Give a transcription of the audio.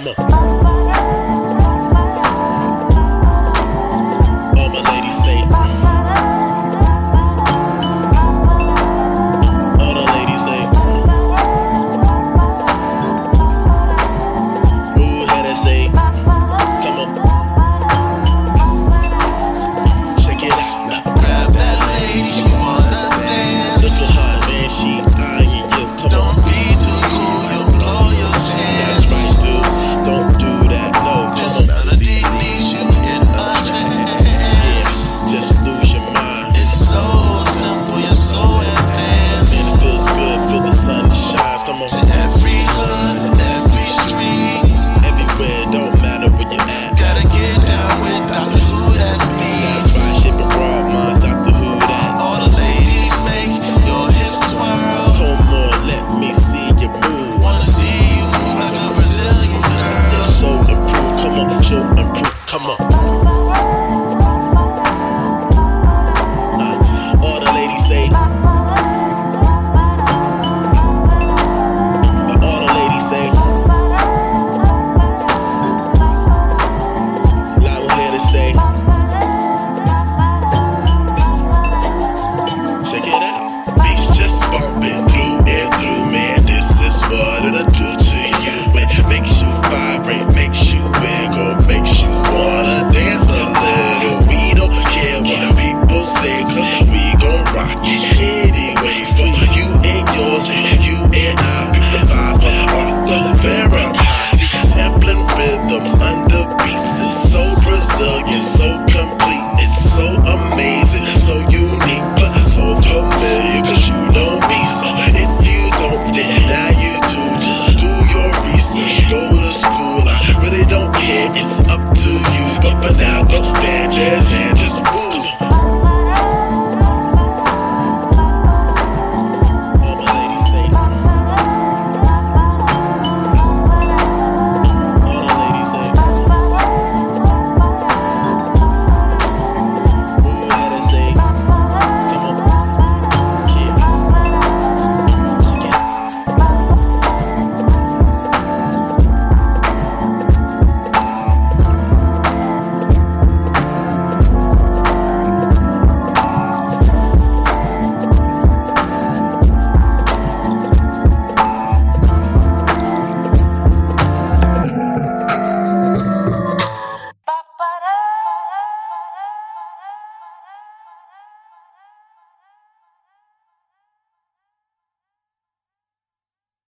Come on. All my ladies say. All the ladies say. Ooh, how they say. Come on. Check it out now. Grab that lady, she wanna dance. Look at her, man, she eyeing you. Come on. Don't be too cool, you'll blow your chance. That's right, dude. Don't do that, no. This Come on. melody needs you in a trance. Just lose your mind. It's so simple, you're so advanced. Man, it feels good, feel the sun shines. Come on. To every hood, every street, Everywhere, don't matter where you're at. gotta get down with Dr. Who, that's me. That's right, shipping broad minds, Dr. Who that. All the ladies make your hips twirl. Come on, let me see you move. Wanna see you move like a Brazilian I said girl. show and prove, come on, show and prove, come on.